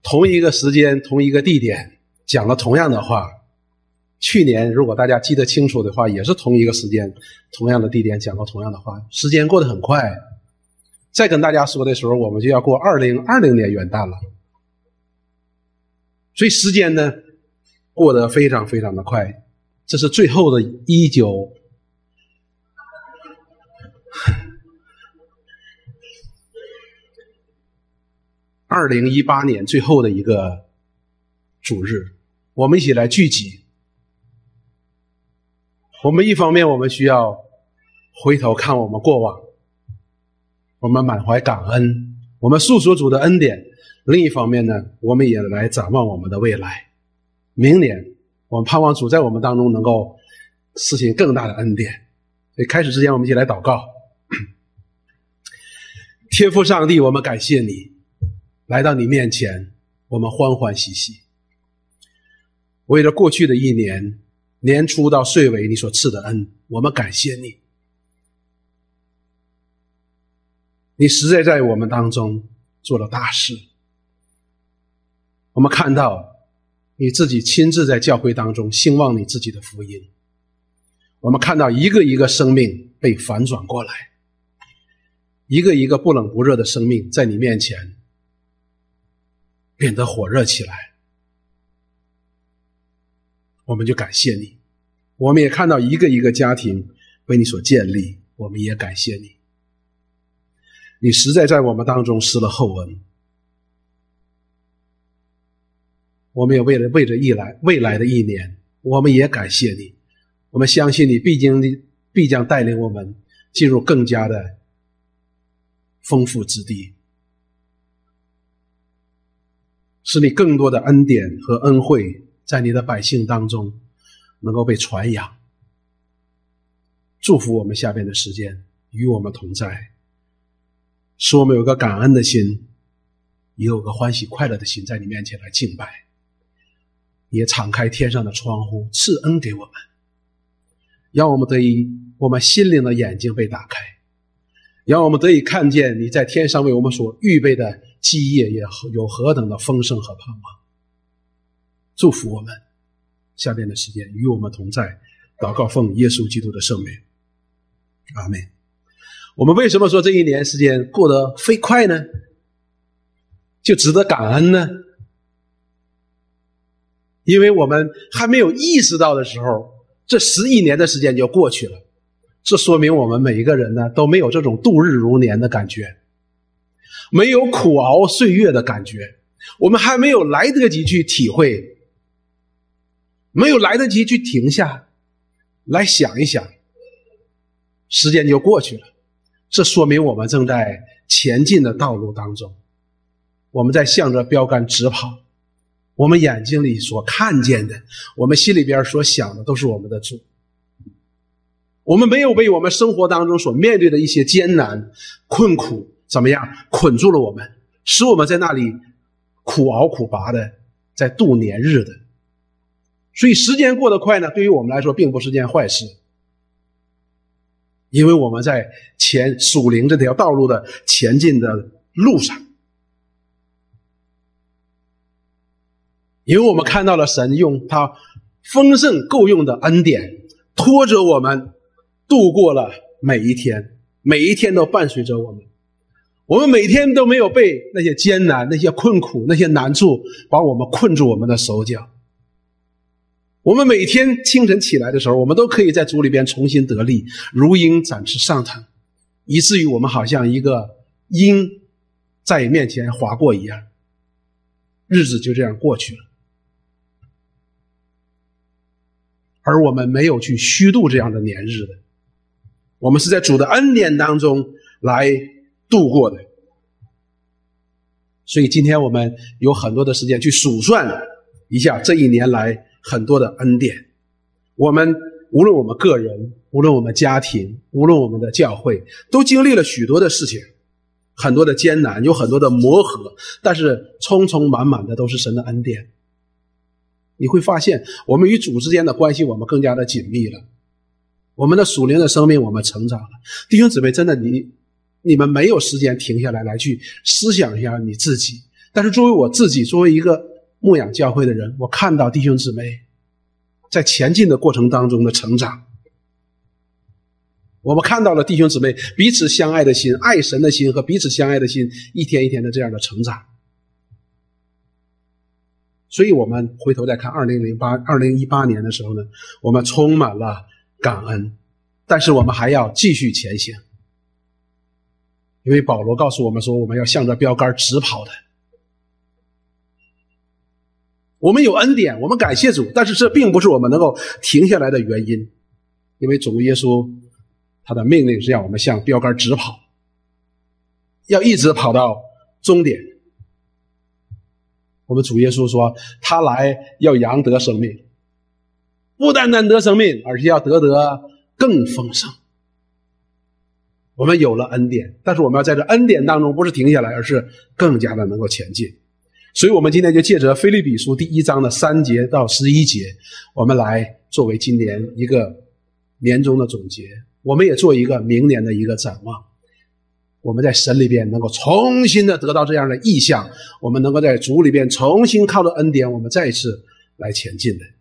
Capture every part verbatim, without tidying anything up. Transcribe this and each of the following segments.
同一个时间同一个地点讲了同样的话。去年如果大家记得清楚的话，也是同一个时间同样的地点讲了同样的话。时间过得很快，再跟大家说的时候，我们就要过二零二零年元旦了。所以时间呢过得非常非常的快。这是最后的一九二零一八年最后的一个主日，我们一起来聚集。我们一方面我们需要回头看我们过往，我们满怀感恩，我们诉说主的恩典。另一方面呢，我们也来展望我们的未来。明年我们盼望主在我们当中能够施行更大的恩典。所以开始之前我们一起来祷告。天父上帝，我们感谢你，来到你面前，我们欢欢喜喜。为了过去的一年，年初到岁尾你所赐的恩，我们感谢你。你实在在我们当中做了大事。我们看到你自己亲自在教会当中兴旺你自己的福音。我们看到一个一个生命被反转过来，一个一个不冷不热的生命在你面前变得火热起来。我们就感谢你。我们也看到一个一个家庭为你所建立，我们也感谢你。你实在在我们当中施了厚恩。我们也为了为着一来未来的一年，我们也感谢你。我们相信你必经必将带领我们进入更加的丰富之地，使你更多的恩典和恩惠在你的百姓当中能够被传扬。祝福我们下边的时间与我们同在，使我们有个感恩的心，也有个欢喜快乐的心，在你面前来敬拜。也敞开天上的窗户，赐恩给我们，让我们得以我们心灵的眼睛被打开，让我们得以看见你在天上为我们所预备的基业也有何等的丰盛和盼望。祝福我们下边的时间与我们同在，祷告奉耶稣基督的圣名，阿们。我们为什么说这一年时间过得飞快呢？就值得感恩呢？因为我们还没有意识到的时候，这十一年的时间就过去了。这说明我们每一个人呢都没有这种度日如年的感觉，没有苦熬岁月的感觉，我们还没有来得及去体会，没有来得及去停下来想一想，时间就过去了。这说明我们正在前进的道路当中，我们在向着标杆直跑。我们眼睛里所看见的，我们心里边所想的，都是我们的主。我们没有被我们生活当中所面对的一些艰难困苦怎么样捆住了我们，使我们在那里苦熬苦拔的在度年日的。所以时间过得快呢，对于我们来说并不是件坏事，因为我们在前属灵这条道路的前进的路上，因为我们看到了神用他丰盛够用的恩典拖着我们度过了每一天，每一天都伴随着我们，我们每天都没有被那些艰难、那些困苦、那些难处把我们困住我们的手脚。我们每天清晨起来的时候，我们都可以在主里边重新得力，如鹰展翅上腾，以至于我们好像一个鹰在面前划过一样，日子就这样过去了。而我们没有去虚度这样的年日的，我们是在主的恩典当中来度过的。所以今天我们有很多的时间去数算一下这一年来很多的恩典。我们无论我们个人，无论我们家庭，无论我们的教会，都经历了许多的事情，很多的艰难，有很多的磨合，但是充充满满的都是神的恩典。你会发现我们与主之间的关系我们更加的紧密了，我们的属灵的生命我们成长了。弟兄姊妹，真的你你们没有时间停下来来去思想一下你自己， 但是作为我自己，作为一个牧养教会的人，我看到弟兄姊妹在前进的过程当中的成长，我们看到了弟兄姊妹彼此相爱的心，爱神的心和彼此相爱的心一天一天的这样的成长。所以我们回头再看二零零八、二零一八年的时候呢，我们充满了感恩，但是我们还要继续前行，因为保罗告诉我们说，我们要向着标杆直跑的。我们有恩典，我们感谢主，但是这并不是我们能够停下来的原因，因为主耶稣他的命令是让我们向标杆直跑，要一直跑到终点。我们主耶稣说，他来要扬得生命，不单单得生命，而是要得得更丰盛。我们有了恩典，但是我们要在这恩典当中不是停下来，而是更加的能够前进。所以我们今天就借着腓立比书第一章的三节到十一节，我们来作为今年一个年终的总结，我们也做一个明年的一个展望。我们在神里边能够重新的得到这样的意象，我们能够在主里边重新靠着恩典，我们再一次来前进的。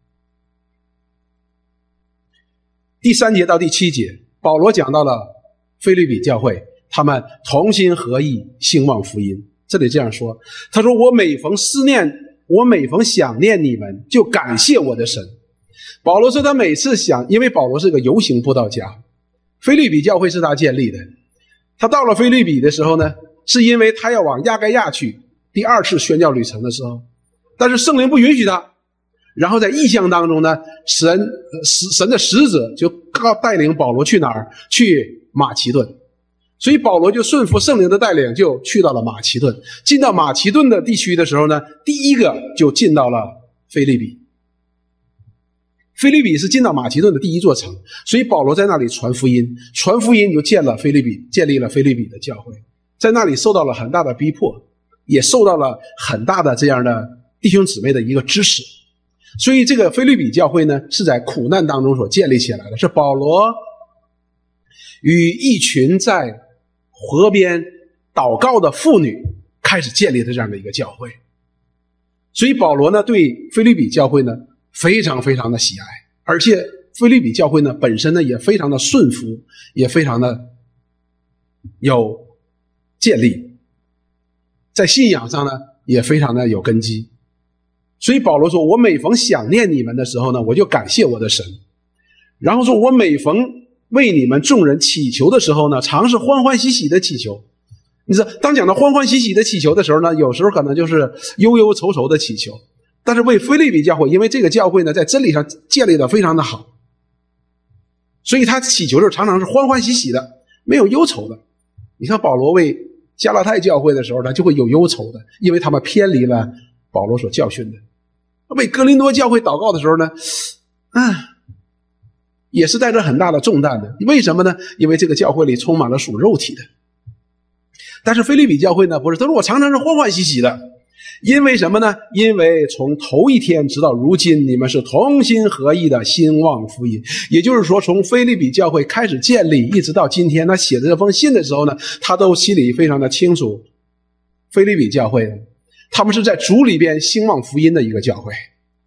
第三节到第七节，保罗讲到了腓立比教会，他们同心合意兴旺福音。这里这样说，他说，我每逢思念，我每逢想念你们，就感谢我的神。保罗说他每次想，因为保罗是个游行布道家，腓立比教会是他建立的。他到了腓立比的时候呢，是因为他要往亚该亚去，第二次宣教旅程的时候，但是圣灵不允许他。然后在异象当中呢，神神的使者就带领保罗去哪儿？去马其顿。所以保罗就顺服圣灵的带领，就去到了马其顿。进到马其顿的地区的时候呢，第一个就进到了腓立比。腓立比是进到马其顿的第一座城，所以保罗在那里传福音，传福音就建了腓立比，建立了腓立比的教会。在那里受到了很大的逼迫，也受到了很大的这样的弟兄姊妹的一个支持。所以这个腓立比教会呢，是在苦难当中所建立起来的，是保罗与一群在河边祷告的妇女开始建立的这样的一个教会。所以保罗呢，对腓立比教会呢非常非常的喜爱，而且腓立比教会呢本身呢也非常的顺服，也非常的有建立，在信仰上呢也非常的有根基。所以保罗说，我每逢想念你们的时候呢，我就感谢我的神。然后说，我每逢为你们众人祈求的时候呢，常是欢欢喜喜的祈求。你知道，当讲到欢欢喜喜的祈求的时候呢，有时候可能就是忧忧愁愁的祈求。但是为腓立比教会，因为这个教会呢在真理上建立的非常的好，所以他祈求的时候常常是欢欢喜喜的，没有忧愁的。你看保罗为加拉太教会的时候呢，就会有忧愁的，因为他们偏离了保罗所教训的。为哥林多教会祷告的时候呢，啊，也是带着很大的重担的。为什么呢？因为这个教会里充满了属肉体的。但是腓立比教会呢，不是，他说我常常是欢欢喜喜的。因为什么呢？因为从头一天直到如今，你们是同心合意的兴旺福音。也就是说，从腓立比教会开始建立一直到今天，他写的这封信的时候呢，他都心里非常的清楚，腓立比教会他们是在主里边兴旺福音的一个教会。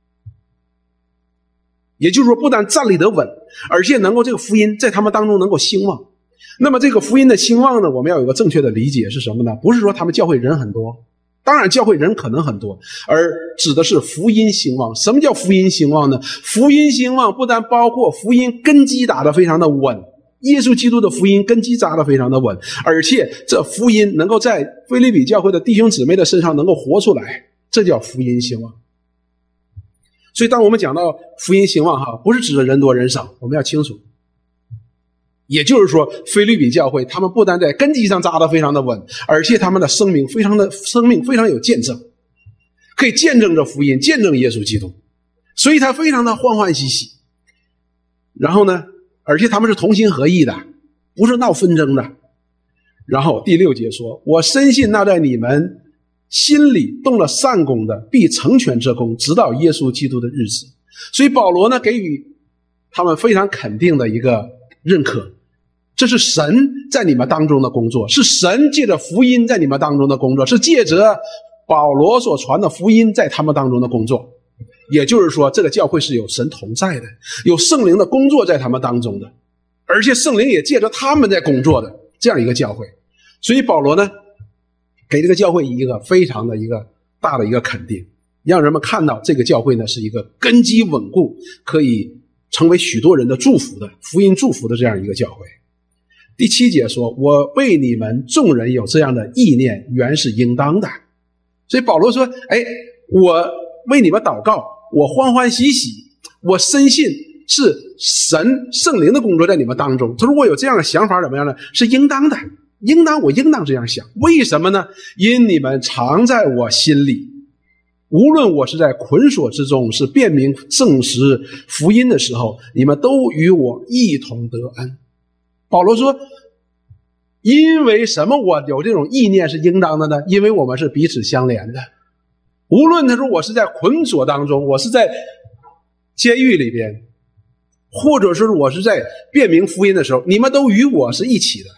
也就是说，不但站立得稳，而且能够这个福音在他们当中能够兴旺。那么这个福音的兴旺呢，我们要有一个正确的理解是什么呢？不是说他们教会人很多，当然教会人可能很多，而指的是福音兴旺。什么叫福音兴旺呢？福音兴旺不但包括福音根基打得非常的稳，耶稣基督的福音根基扎得非常的稳，而且这福音能够在腓立比教会的弟兄姊妹的身上能够活出来，这叫福音兴旺。所以当我们讲到福音兴旺哈，不是指的人多人少，我们要清楚。也就是说，腓立比教会他们不但在根基上扎得非常的稳，而且他们的生命非常的生命非常有见证，可以见证着福音，见证耶稣基督，所以他非常的欢欢喜喜。然后呢，而且他们是同心合意的，不是闹纷争的。然后第六节说，我深信那在你们心里动了善功的，必成全这功，直到耶稣基督的日子。所以保罗呢，给予他们非常肯定的一个认可，这是神在你们当中的工作，是神借着福音在你们当中的工作，是借着保罗所传的福音在他们当中的工作，也就是说这个教会是有神同在的，有圣灵的工作在他们当中的，而且圣灵也借着他们在工作的这样一个教会。所以保罗呢给这个教会一个非常的一个大的一个肯定，让人们看到这个教会呢是一个根基稳固，可以成为许多人的祝福的福音祝福的这样一个教会。第七节说，我为你们众人有这样的意念，原是应当的。所以保罗说，哎，我为你们祷告，我欢欢喜喜，我深信是神圣灵的工作在你们当中。他说我有这样的想法怎么样呢？是应当的，应当我应当这样想。为什么呢？因你们常在我心里，无论我是在捆锁之中，是辨明证实福音的时候，你们都与我一同得恩。保罗说，因为什么我有这种意念是应当的呢？因为我们是彼此相连的。无论他说我是在捆锁当中，我是在监狱里边，或者是我是在辨明福音的时候，你们都与我是一起的。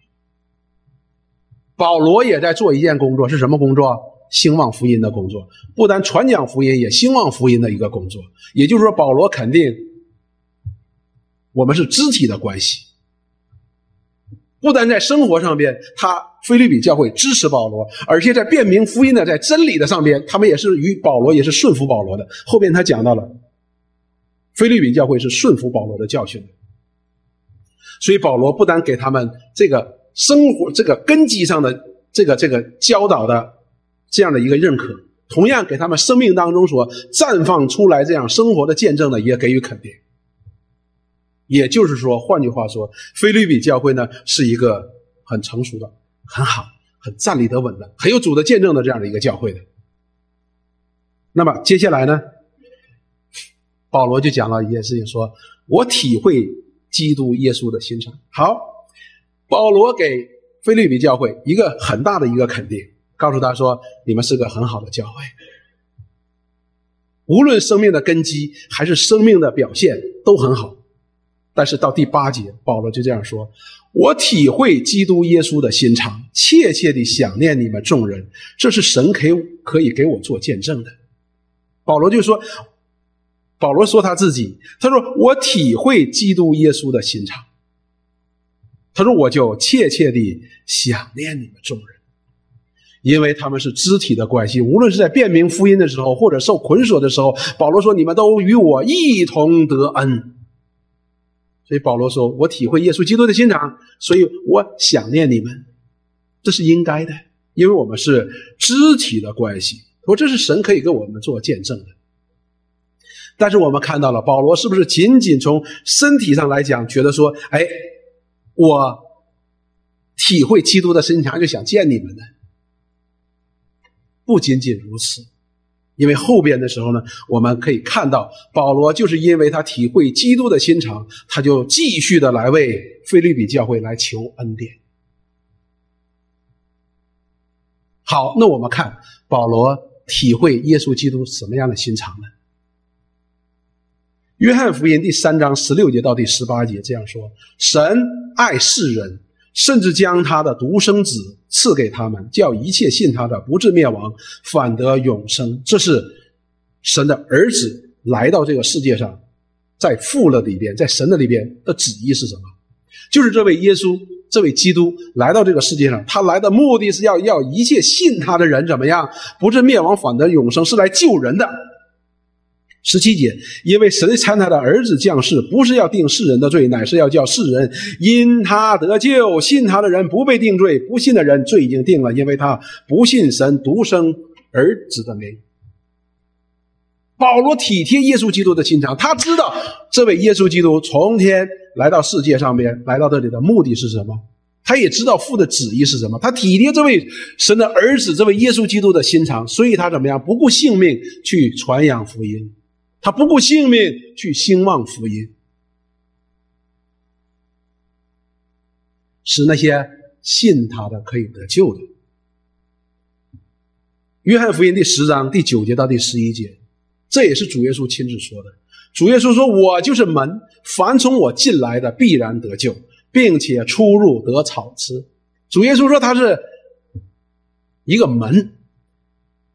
保罗也在做一件工作，是什么工作？兴旺福音的工作，不但传讲福音，也兴旺福音的一个工作。也就是说，保罗肯定我们是肢体的关系，不但在生活上边，他腓立比教会支持保罗，而且在辨明福音的，在真理的上边，他们也是与保罗也是顺服保罗的。后边他讲到了腓立比教会是顺服保罗的教训的，所以保罗不但给他们这个生活这个根基上的这个这个教导的这样的一个认可，同样给他们生命当中所绽放出来这样生活的见证呢，也给予肯定。也就是说，换句话说，腓立比教会呢是一个很成熟的、很好、很站立得稳的、很有主的见证的这样的一个教会的。那么接下来呢，保罗就讲了一件事情，说我体会基督耶稣的心肠。好，保罗给腓立比教会一个很大的一个肯定，告诉他说，你们是个很好的教会，无论生命的根基还是生命的表现都很好。但是到第八节，保罗就这样说，我体会基督耶稣的心肠，切切地想念你们众人，这是神可以可以给我做见证的。保罗就说，保罗说他自己，他说我体会基督耶稣的心肠，他说我就切切地想念你们众人，因为他们是肢体的关系，无论是在辨明福音的时候，或者受捆锁的时候，保罗说你们都与我一同得恩。所以保罗说，我体会耶稣基督的心肠，所以我想念你们，这是应该的，因为我们是肢体的关系，说这是神可以给我们做见证的。但是我们看到了保罗是不是仅仅从身体上来讲，觉得说，哎，我体会基督的心肠就想见你们呢？不仅仅如此，因为后边的时候呢，我们可以看到保罗就是因为他体会基督的心肠，他就继续的来为腓立比教会来求恩典。好，那我们看保罗体会耶稣基督什么样的心肠呢？约翰福音第三章十六节到第十八节这样说，神爱世人，甚至将他的独生子赐给他们，叫一切信他的不至灭亡，反得永生。这是神的儿子来到这个世界上，在父的里边，在神的里边的旨意是什么？就是这位耶稣，这位基督来到这个世界上，他来的目的是要要一切信他的人怎么样？不至灭亡，反得永生，是来救人的。十七节，因为神差他的儿子降世，不是要定世人的罪，乃是要叫世人因他得救。信他的人不被定罪，不信的人罪已经定了，因为他不信神独生儿子的名。保罗体贴耶稣基督的心肠，他知道这位耶稣基督从天来到世界上边，来到这里的目的是什么，他也知道父的旨意是什么，他体贴这位神的儿子，这位耶稣基督的心肠，所以他怎么样？不顾性命去传扬福音，他不顾性命去兴旺福音，使那些信他的可以得救的。约翰福音第十章第九节到第十一节，这也是主耶稣亲自说的。主耶稣说，我就是门，凡从我进来的必然得救，并且出入得草吃。主耶稣说他是一个门，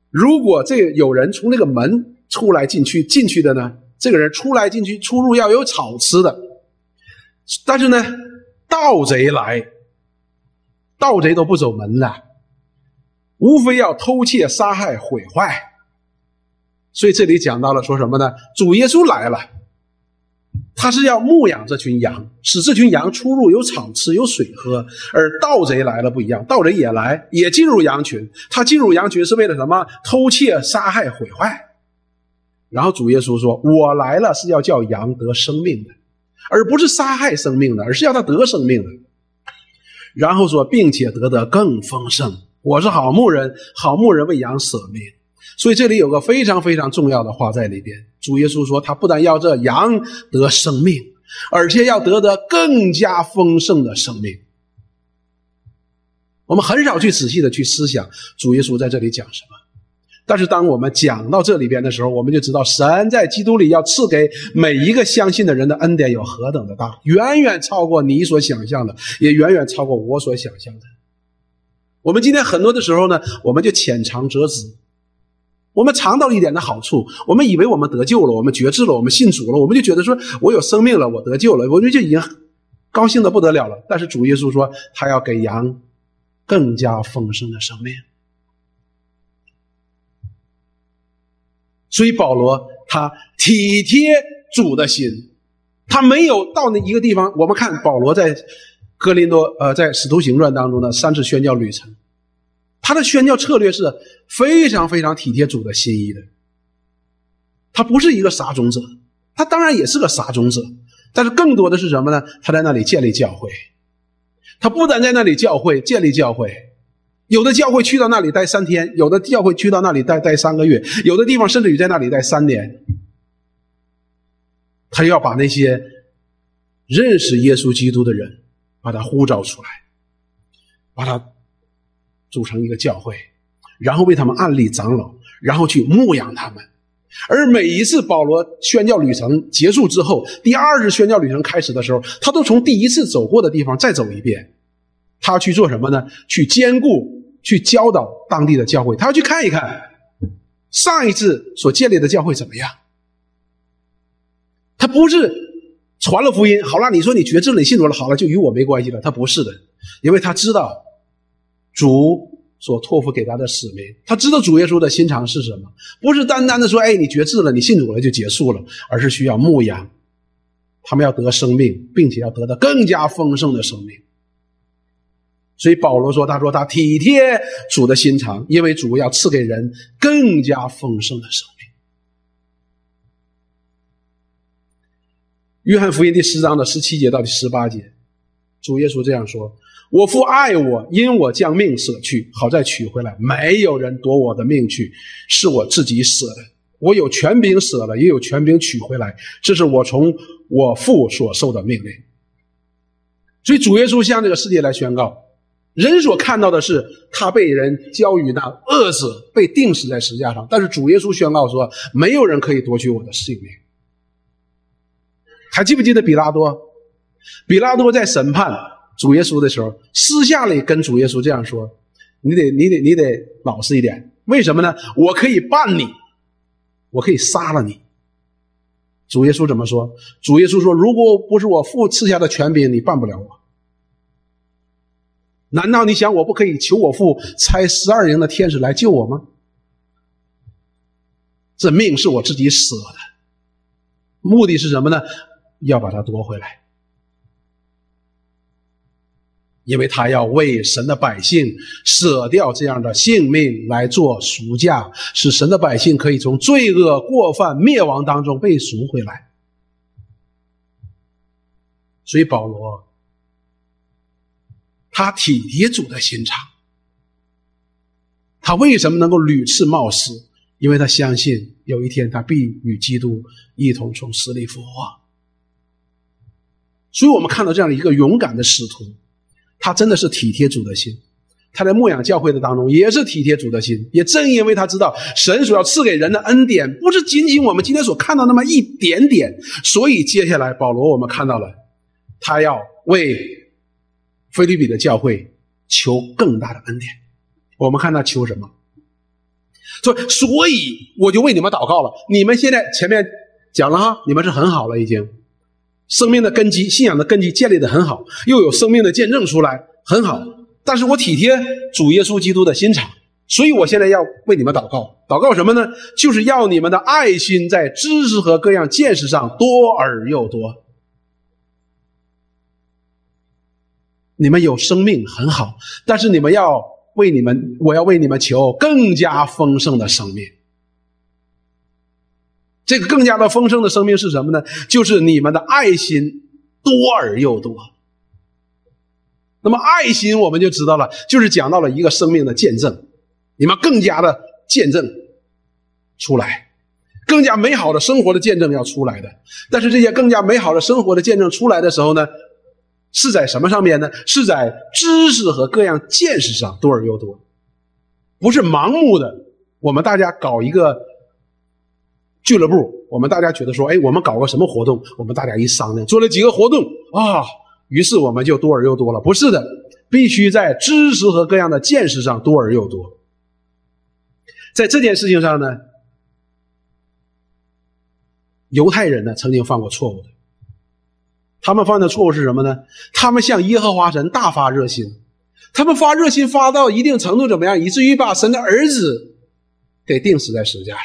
如果这有人从这个门出来进去进去的呢，这个人出来进去出入要有草吃的。但是呢，盗贼来，盗贼都不走门了，无非要偷窃杀害毁坏。所以这里讲到了说什么呢？主耶稣来了，他是要牧养这群羊，使这群羊出入有草吃有水喝。而盗贼来了不一样，盗贼也来，也进入羊群，他进入羊群是为了什么？偷窃杀害毁坏。然后主耶稣说，我来了是要叫羊得生命的，而不是杀害生命的，而是要他得生命的。然后说，并且得得更丰盛，我是好牧人，好牧人为羊舍命。所以这里有个非常非常重要的话在里边，主耶稣说他不但要这羊得生命，而且要得得更加丰盛的生命。我们很少去仔细的去思想主耶稣在这里讲什么，但是当我们讲到这里边的时候，我们就知道神在基督里要赐给每一个相信的人的恩典有何等的大，远远超过你所想象的，也远远超过我所想象的。我们今天很多的时候呢，我们就浅尝辄止，我们尝到一点的好处，我们以为我们得救了，我们觉知了，我们信主了，我们就觉得说我有生命了，我得救了，我们就已经高兴的不得了了。但是主耶稣说他要给羊更加丰盛的生命。所以保罗他体贴主的心，他没有到那一个地方。我们看保罗在哥林多呃，在使徒行传当中的三次宣教旅程，他的宣教策略是非常非常体贴主的心意的。他不是一个撒种者，他当然也是个撒种者，但是更多的是什么呢？他在那里建立教会。他不但在那里教会建立教会，有的教会去到那里待三天，有的教会去到那里待待三个月，有的地方甚至于在那里待三年。他要把那些认识耶稣基督的人把他呼召出来，把他组成一个教会，然后为他们按立长老，然后去牧养他们。而每一次保罗宣教旅程结束之后，第二次宣教旅程开始的时候，他都从第一次走过的地方再走一遍。他要去做什么呢？去兼顾，去教导当地的教会，他要去看一看上一次所建立的教会怎么样。他不是传了福音，好了，你说你觉知了，你信主了，好了，就与我没关系了。他不是的，因为他知道主所托付给他的使命，他知道主耶稣的心肠是什么，不是单单的说，哎，你觉知了，你信主了就结束了，而是需要牧养他们，要得生命，并且要得到更加丰盛的生命。所以保罗说，他说他体贴主的心肠，因为主要赐给人更加丰盛的生命。约翰福音第十章的十七节到第十八节，主耶稣这样说，我父爱我，因我将命舍去，好再取回来，没有人夺我的命去，是我自己舍的。我有权柄舍了，也有权柄取回来，这是我从我父所受的命令。所以主耶稣向这个世界来宣告，人所看到的是他被人交于那饿死，被钉死在十字架上，但是主耶稣宣告说，没有人可以夺取我的性命。还记不记得比拉多？比拉多在审判主耶稣的时候，私下里跟主耶稣这样说，你得你得你得老实一点，为什么呢？我可以办你，我可以杀了你。主耶稣怎么说？主耶稣说，如果不是我父赐下的权柄，你办不了我。难道你想我不可以求我父差十二营的天使来救我吗？这命是我自己舍的，目的是什么呢？要把它夺回来，因为他要为神的百姓舍掉这样的性命来做赎价，使神的百姓可以从罪恶过犯灭亡当中被赎回来。所以保罗他体贴主的心肠，他为什么能够屡次冒死？因为他相信有一天他必与基督一同从死里复活。所以我们看到这样一个勇敢的使徒，他真的是体贴主的心，他在牧养教会的当中也是体贴主的心。也正因为他知道神所要赐给人的恩典不是仅仅我们今天所看到那么一点点，所以接下来保罗我们看到了他要为腓立比的教会求更大的恩典。我们看他求什么？ 所以所以我就为你们祷告了。你们现在前面讲了哈，你们是很好了，已经生命的根基、信仰的根基建立得很好，又有生命的见证出来，很好。但是我体贴主耶稣基督的心肠，所以我现在要为你们祷告。祷告什么呢？就是要你们的爱心在知识和各样见识上多而又多。你们有生命很好，但是你们要为你们，我要为你们求更加丰盛的生命。这个更加的丰盛的生命是什么呢？就是你们的爱心多而又多。那么爱心我们就知道了，就是讲到了一个生命的见证，你们更加的见证出来，更加美好的生活的见证要出来的。但是这些更加美好的生活的见证出来的时候呢，是在什么上面呢？是在知识和各样见识上多而又多，不是盲目的。我们大家搞一个俱乐部，我们大家觉得说，哎，我们搞个什么活动，我们大家一商量，做了几个活动啊，于是我们就多而又多了。不是的，必须在知识和各样的见识上多而又多。在这件事情上呢，犹太人呢曾经犯过错误的。他们犯的错误是什么呢？他们向耶和华神大发热心，他们发热心发到一定程度怎么样，以至于把神的儿子给钉死在十字架上。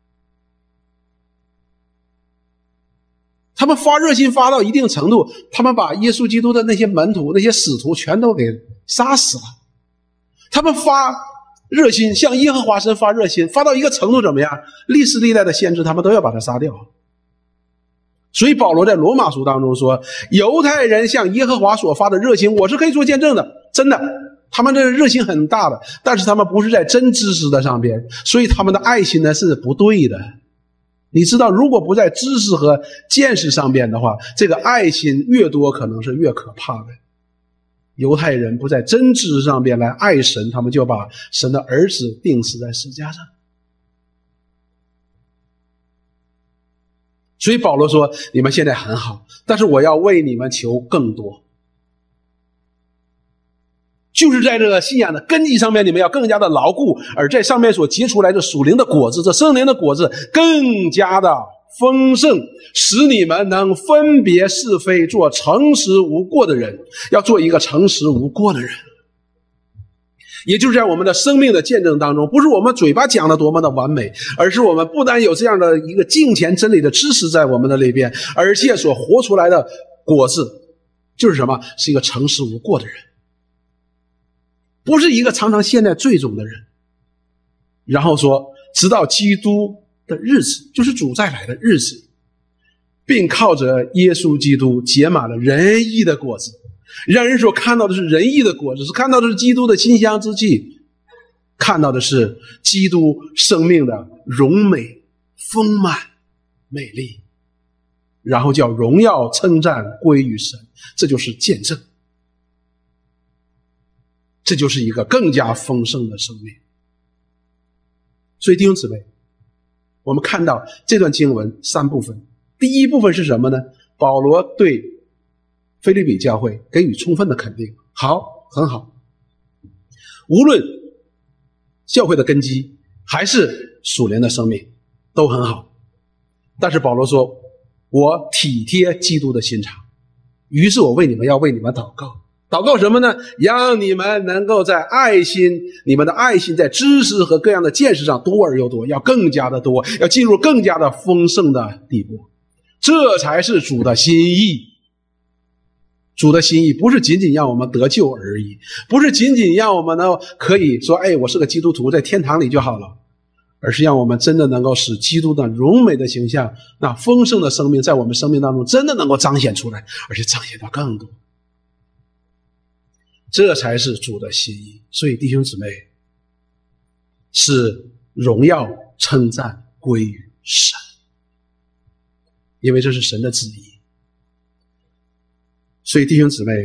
他们发热心发到一定程度，他们把耶稣基督的那些门徒、那些使徒全都给杀死了。他们发热心，向耶和华神发热心，发到一个程度怎么样？历史历代的先知他们都要把他杀掉。所以保罗在罗马书当中说，犹太人向耶和华所发的热心，我是可以做见证的，真的，他们的热心很大的，但是他们不是在真知识的上边，所以他们的爱心呢是不对的。你知道，如果不在知识和见识上边的话，这个爱心越多可能是越可怕的。犹太人不在真知识上边来爱神，他们就把神的儿子钉死在十字架上。所以保罗说，你们现在很好，但是我要为你们求更多。就是在这个信仰的根基上面，你们要更加的牢固，而在上面所结出来的属灵的果子，这圣灵的果子更加的丰盛，使你们能分别是非，做诚实无过的人。要做一个诚实无过的人，也就是在我们的生命的见证当中，不是我们嘴巴讲的多么的完美，而是我们不但有这样的一个敬虔真理的知识在我们的里边，而且所活出来的果子就是什么？是一个诚实无过的人，不是一个常常陷在罪中的人。然后说，直到基督的日子，就是主再来的日子，并靠着耶稣基督结满了仁义的果子。让人所看到的是仁义的果子，是看到的是基督的馨香之气，看到的是基督生命的荣美、丰满、美丽，然后叫荣耀称赞归于神。这就是见证，这就是一个更加丰盛的生命。所以弟兄姊妹，我们看到这段经文三部分。第一部分是什么呢？保罗对腓立比教会给予充分的肯定，好，很好。无论教会的根基还是属灵的生命都很好。但是保罗说，我体贴基督的心肠，于是我为你们要为你们祷告。祷告什么呢？让你们能够在爱心，你们的爱心在知识和各样的见识上多而又多，要更加的多，要进入更加的丰盛的地步。这才是主的心意。主的心意不是仅仅让我们得救而已，不是仅仅让我们呢可以说，哎，我是个基督徒，在天堂里就好了，而是让我们真的能够使基督的荣美的形象，那丰盛的生命在我们生命当中真的能够彰显出来，而且彰显到更多。这才是主的心意。所以弟兄姊妹，是荣耀称赞归于神，因为这是神的旨意。所以弟兄姊妹，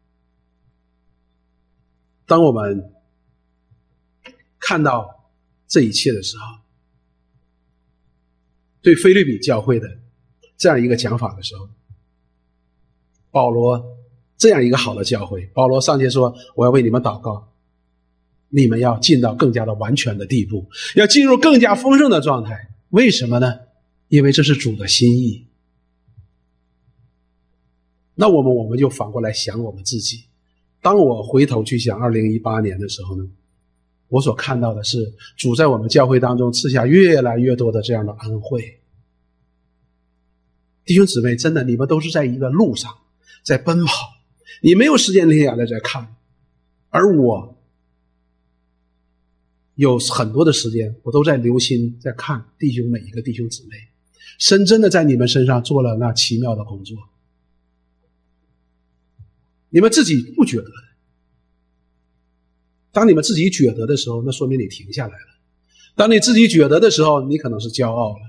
当我们看到这一切的时候，对腓立比教会的这样一个讲法的时候，保罗这样一个好的教会，保罗上前说，我要为你们祷告， 你们要进到更加的完全的地步，要进入更加丰盛的状态。为什么呢？因为这是主的心意。那我们我们就反过来想我们自己。当我回头去想二零一八年的时候呢，我所看到的是主在我们教会当中赐下越来越多的这样的恩惠。弟兄姊妹，真的，你们都是在一个路上在奔跑，你没有时间停下来在看，而我有很多的时间，我都在留心在看弟兄每一个弟兄姊妹，神真的在你们身上做了那奇妙的工作，你们自己不觉得。当你们自己觉得的时候，那说明你停下来了。当你自己觉得的时候，你可能是骄傲了。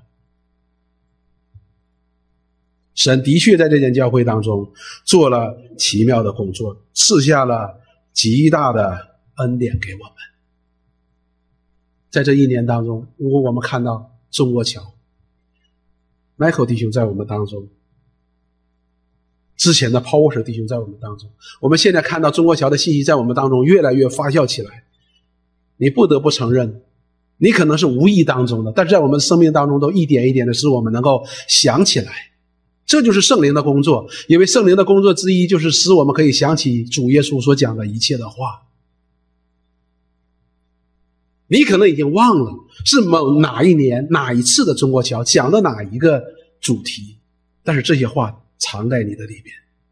神的确在这间教会当中做了奇妙的工作，赐下了极大的恩典给我们。在这一年当中，如果我们看到中国桥 Michael 弟兄在我们当中，之前的 Power 弟兄在我们当中，我们现在看到中国桥的信息在我们当中越来越发酵起来，你不得不承认，你可能是无意当中的，但是在我们生命当中都一点一点的使我们能够想起来。这就是圣灵的工作，因为圣灵的工作之一就是使我们可以想起主耶稣所讲的一切的话。你可能已经忘了是某哪一年哪一次的中国桥讲的哪一个主题，但是这些话藏在你的里面，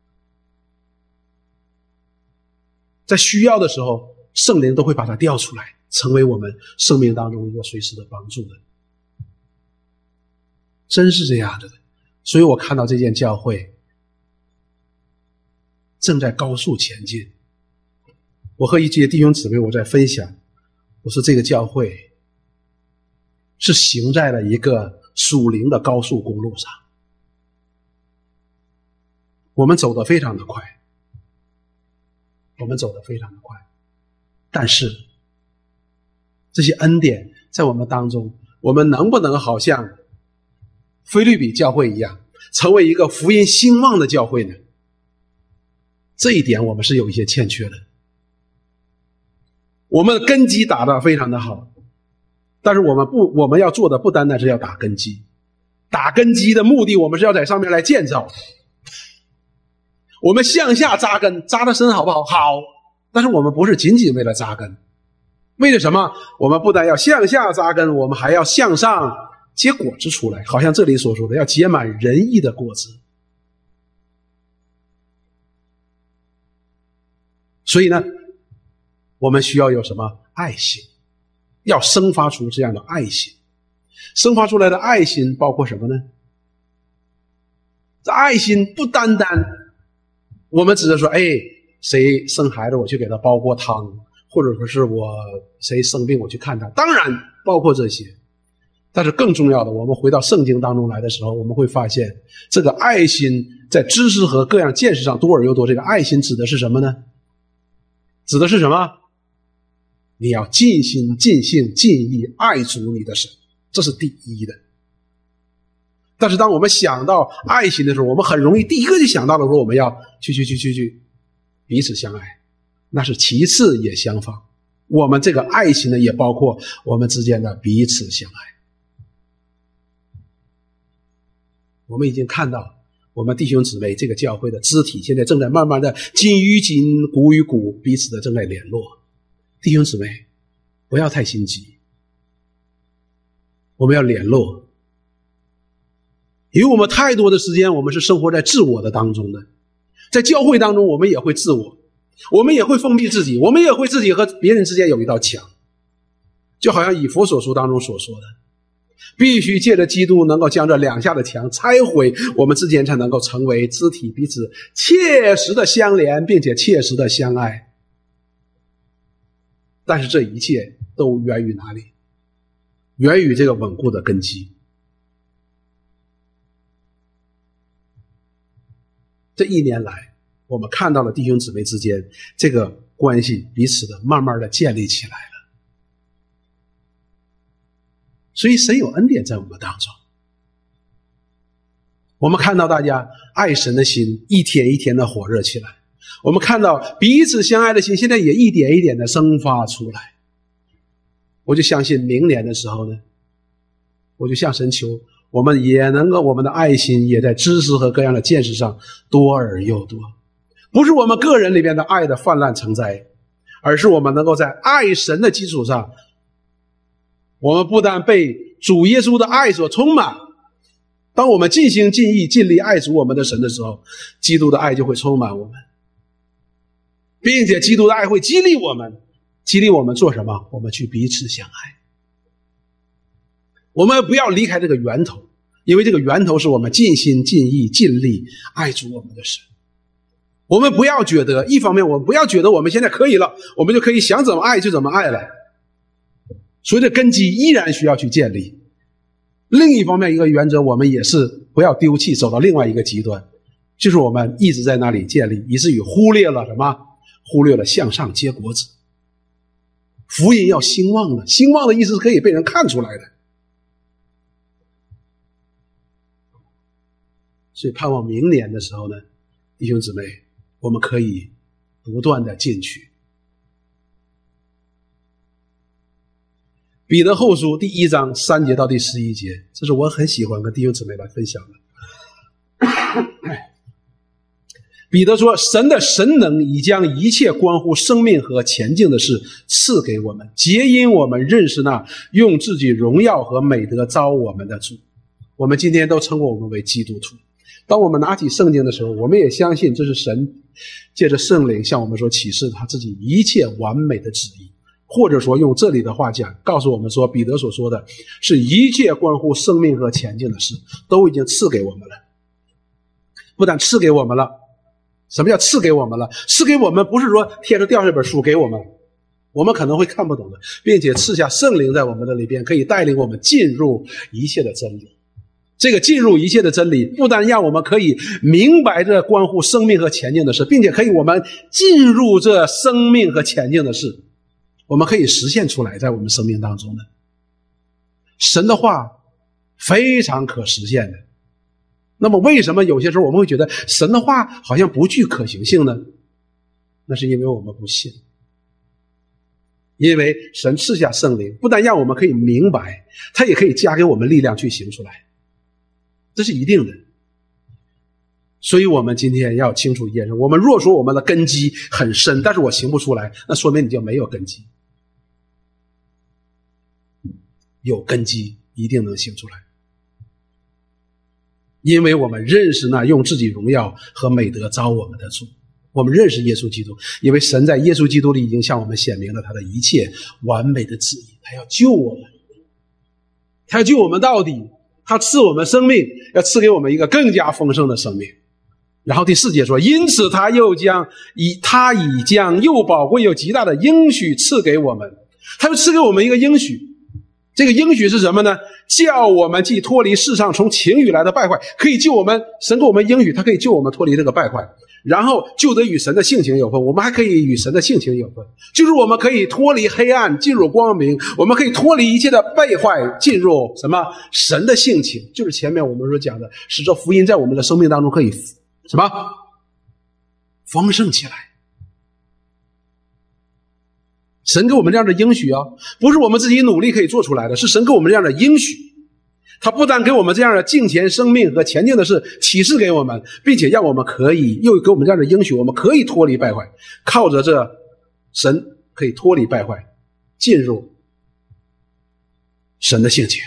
在需要的时候圣灵都会把它调出来，成为我们生命当中一个随时的帮助的。真是这样的。所以我看到这间教会正在高速前进。我和一些弟兄姊妹我在分享，我说这个教会是行在了一个属灵的高速公路上，我们走得非常的快，我们走得非常的快，但是这些恩典在我们当中，我们能不能好像腓立比教会一样成为一个福音兴旺的教会呢？这一点我们是有一些欠缺的。我们的根基打得非常的好，但是我们不我们要做的不单单是要打根基，打根基的目的我们是要在上面来建造，我们向下扎根，扎得深好不好？好，但是我们不是仅仅为了扎根，为了什么？我们不但要向下扎根，我们还要向上结果子出来，好像这里所说的要结满仁义的果子。所以呢，我们需要有什么？爱心，要生发出这样的爱心。生发出来的爱心包括什么呢？这爱心不单单我们只是说，哎，谁生孩子我去给他煲锅汤，或者说是我谁生病我去看他，当然包括这些。但是更重要的，我们回到圣经当中来的时候，我们会发现这个爱心在知识和各样见识上多而又多。这个爱心指的是什么呢？指的是什么？你要尽心尽性尽意爱主你的神，这是第一的。但是当我们想到爱心的时候，我们很容易第一个就想到了说我们要去去去去去彼此相爱，那是其次也相仿。我们这个爱心呢，也包括我们之间的彼此相爱。我们已经看到我们弟兄姊妹这个教会的肢体现在正在慢慢的筋与筋骨与骨彼此的正在联络。弟兄姊妹不要太心急，我们要联络，因为我们太多的时间我们是生活在自我的当中的，在教会当中我们也会自我，我们也会封闭自己，我们也会自己和别人之间有一道墙，就好像以弗所书当中所说的，必须借着基督能够将这两下的墙拆毁，我们之间才能够成为肢体，彼此切实的相连，并且切实的相爱。但是这一切都源于哪里？源于这个稳固的根基。这一年来我们看到了弟兄姊妹之间这个关系彼此的慢慢的建立起来了。所以神有恩典在我们当中，我们看到大家爱神的心一天一天的火热起来，我们看到彼此相爱的心现在也一点一点的生发出来。 我就相信明年的时候呢，我就向神求，我们也能够我们的爱心也在知识和各样的见识上多而又多，不是我们个人里面的爱的泛滥成灾，而是我们能够在爱神的基础上，我们不但被主耶稣的爱所充满，当我们尽心尽意尽力爱主我们的神的时候，基督的爱就会充满我们，并且基督的爱会激励我们，激励我们做什么？我们去彼此相爱。我们不要离开这个源头，因为这个源头是我们尽心尽意尽力爱主我们的神。我们不要觉得，一方面我们不要觉得我们现在可以了，我们就可以想怎么爱就怎么爱了，所以这根基依然需要去建立。另一方面一个原则，我们也是不要丢弃，走到另外一个极端，就是我们一直在那里建立，以至于忽略了什么？忽略了向上结果子。福音要兴旺的，兴旺的意思是可以被人看出来的。所以盼望明年的时候呢，弟兄姊妹，我们可以不断的进取。彼得后书第一章三节到第十一节，这是我很喜欢跟弟兄姊妹来分享的。彼得说，神的神能已将一切关乎生命和前进的事赐给我们，皆因我们认识那用自己荣耀和美德召我们的主。我们今天都称过我们为基督徒，当我们拿起圣经的时候，我们也相信这是神借着圣灵向我们所启示他自己一切完美的旨意，或者说用这里的话讲，告诉我们说，彼得所说的是一切关乎生命和前进的事都已经赐给我们了。不但赐给我们了，什么叫赐给我们了？赐给我们不是说天上掉下一本书给我们，我们可能会看不懂的，并且赐下圣灵在我们的里边，可以带领我们进入一切的真理。这个进入一切的真理，不但让我们可以明白这关乎生命和前进的事，并且可以我们进入这生命和前进的事，我们可以实现出来在我们生命当中的。神的话非常可实现的。那么为什么有些时候我们会觉得神的话好像不具可行性呢？那是因为我们不信。因为神赐下圣灵，不但让我们可以明白，他也可以加给我们力量去行出来，这是一定的。所以我们今天要清楚一件事，我们若说我们的根基很深，但是我行不出来，那说明你就没有根基。有根基一定能行出来，因为我们认识那用自己荣耀和美德召我们的主，我们认识耶稣基督，因为神在耶稣基督里已经向我们显明了他的一切完美的旨意，他要救我们，他要救我们到底，他赐我们生命，要赐给我们一个更加丰盛的生命。然后第四节说，因此他又将以他已将又宝贵又极大的应许赐给我们，他就赐给我们一个应许。这个应许是什么呢？叫我们既脱离世上从情欲来的败坏，可以救我们，神给我们应许，他可以救我们脱离这个败坏，然后就得与神的性情有分，我们还可以与神的性情有分，就是我们可以脱离黑暗进入光明，我们可以脱离一切的败坏进入什么？神的性情，就是前面我们所讲的，使这福音在我们的生命当中可以什么？丰盛起来。神给我们这样的应许啊，不是我们自己努力可以做出来的，是神给我们这样的应许。他不但给我们这样的敬虔生命和前进的事启示给我们，并且让我们可以又给我们这样的应许，我们可以脱离败坏，靠着这神可以脱离败坏，进入神的性情。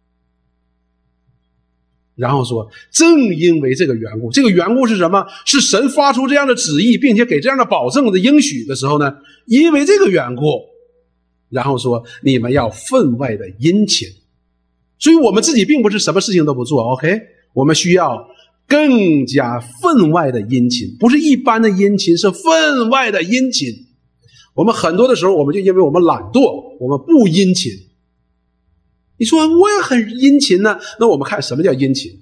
然后说，正因为这个缘故，这个缘故是什么？是神发出这样的旨意，并且给这样的保证的应许的时候呢，因为这个缘故，然后说你们要分外的殷勤。所以我们自己并不是什么事情都不做 OK， 我们需要更加分外的殷勤，不是一般的殷勤，是分外的殷勤。我们很多的时候我们就因为我们懒惰，我们不殷勤。你说我也很殷勤呢，那我们看什么叫殷勤。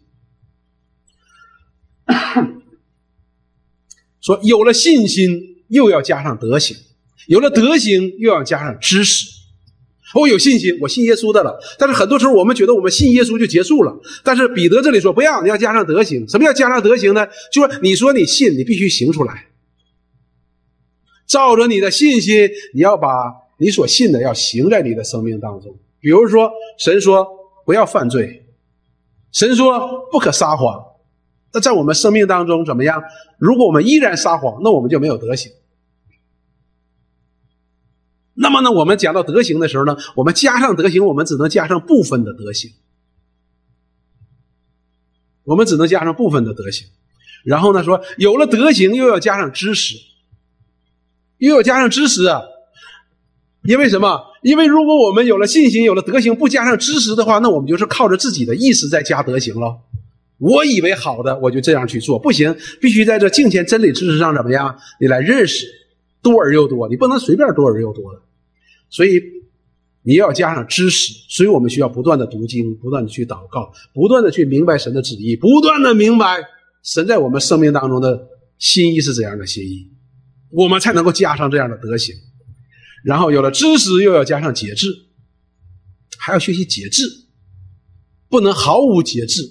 说有了信心又要加上德行，有了德行又要加上知识。我有信心，我信耶稣的了，但是很多时候我们觉得我们信耶稣就结束了，但是彼得这里说不要，你要加上德行。什么叫加上德行呢？就是你说你信，你必须行出来，照着你的信心，你要把你所信的要行在你的生命当中。比如说神说不要犯罪，神说不可撒谎，那在我们生命当中怎么样？如果我们依然撒谎，那我们就没有德行。那么呢，我们讲到德行的时候呢，我们加上德行，我们只能加上部分的德行，我们只能加上部分的德行。然后呢，说有了德行又要加上知识，又要加上知识啊。因为什么？因为如果我们有了信心，有了德行，不加上知识的话，那我们就是靠着自己的意识在加德行了。我以为好的，我就这样去做，不行，必须在这敬虔真理知识上怎么样？你来认识，多而又多，你不能随便多而又多的。所以你要加上知识，所以我们需要不断的读经，不断的去祷告，不断的去明白神的旨意，不断的明白神在我们生命当中的心意是怎样的心意，我们才能够加上这样的德行。然后有了知识，又要加上节制，还要学习节制，不能毫无节制。